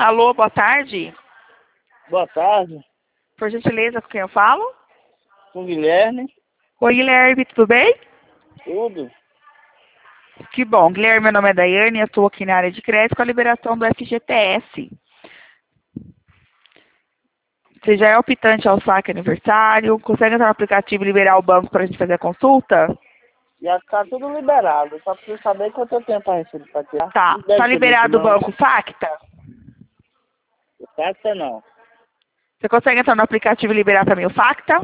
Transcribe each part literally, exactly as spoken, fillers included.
Alô, boa tarde. Boa tarde, Por gentileza, com quem eu falo? com o Guilherme. Oi, Guilherme, tudo bem? Tudo? Que bom. Guilherme, meu nome é Daiane, eu estou aqui na área de crédito com a liberação do F G T S. Você já é optante ao saque aniversário? Consegue entrar no aplicativo e liberar o banco para a gente fazer a consulta? Já tá tudo liberado. Só preciso saber quanto eu tenho para receber para tirar. Tá. Não deve Tá ser muito, liberado o não. banco Facta? Facta não. Você consegue entrar no aplicativo e liberar para mim o Facta?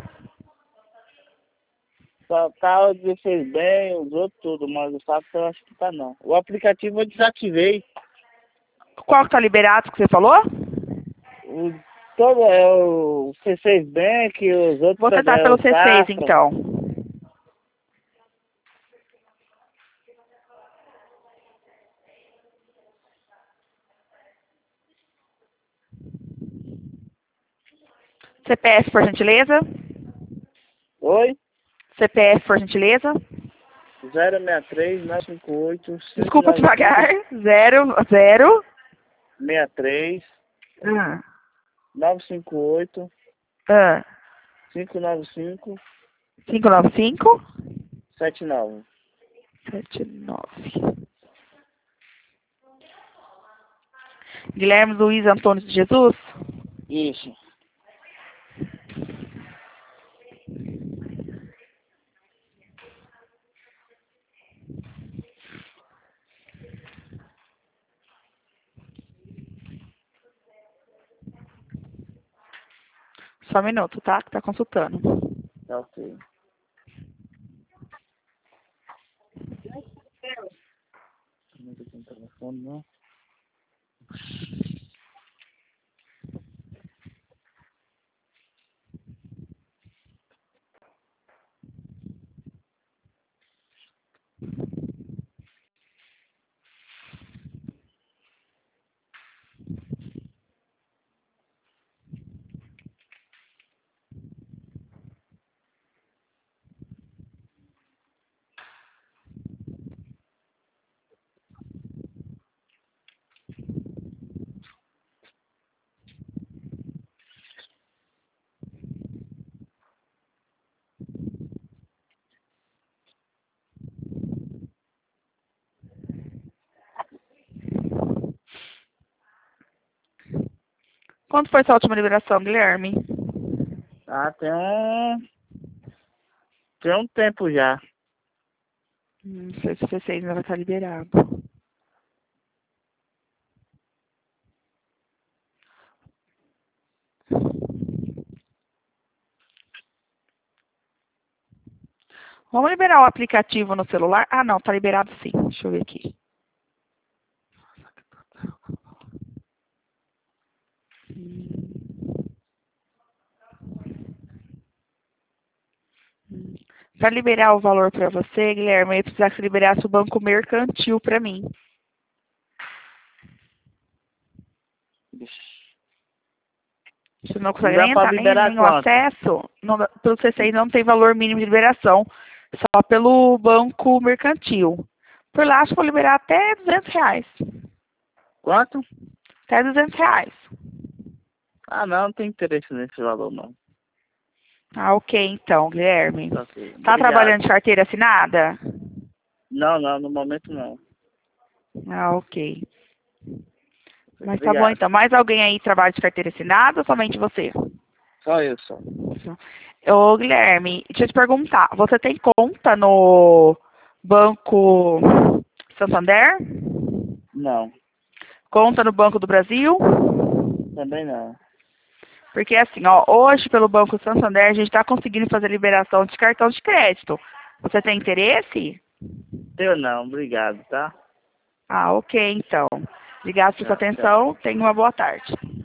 Só tá o dezesseis bem, os outros tudo, mas o Facta eu acho que tá não. O aplicativo eu desativei. Qual que tá liberado que você falou? O, todo é o C seis Bank, os outros Vou também, tentar é pelo o C seis, Safra. então. C P F, por gentileza? Oi? C P F, por gentileza? zero seis três nove cinco oito cinco Desculpa nove cinco devagar. Zero, zero. seis três Ah, nove cinco oito ah. cinco nove cinco cinco nove cinco, sete nove. sete nove. Guilherme Luiz Antônio de Jesus? Isso. Só um minuto, tá? Que tá consultando. Tá ok. Não tem telefone, não. Quando foi sua última liberação, Guilherme? Ah, tem um. Tem um tempo já. Hum, Não sei se o C seis ainda vai estar liberado. Vamos liberar o aplicativo no celular? Ah, não, tá liberado sim. Deixa eu ver aqui. Para liberar o valor para você, Guilherme, eu ia precisar que você liberasse o banco mercantil para mim. Você não Não consegue dá nem pra entrar, nem, liberar nem o quanto? acesso. Não, dá- pelo C seis não tem valor mínimo de liberação, só pelo banco mercantil. Por lá, acho que vou liberar até duzentos reais. Quanto? Até duzentos reais. Ah, não, não tem interesse nesse valor, não. Ah, ok, então, Guilherme. Tá ok. Tá trabalhando Obrigado. de carteira assinada? Não, não, no momento não. Ah, ok. Mas tá bom, Obrigado. então. Mais alguém aí trabalha de carteira assinada ou somente você? Só eu, só. Ô, Guilherme, deixa eu te perguntar. Você tem conta no Banco Santander? Não, Conta no Banco do Brasil? também não. Porque assim, ó, hoje pelo Banco Santander a gente está conseguindo fazer liberação de cartão de crédito. Você tem interesse? Eu não, obrigado, tá? Ah, ok, então. Obrigado pela sua Tchau, tchau. atenção. Tenha uma boa tarde.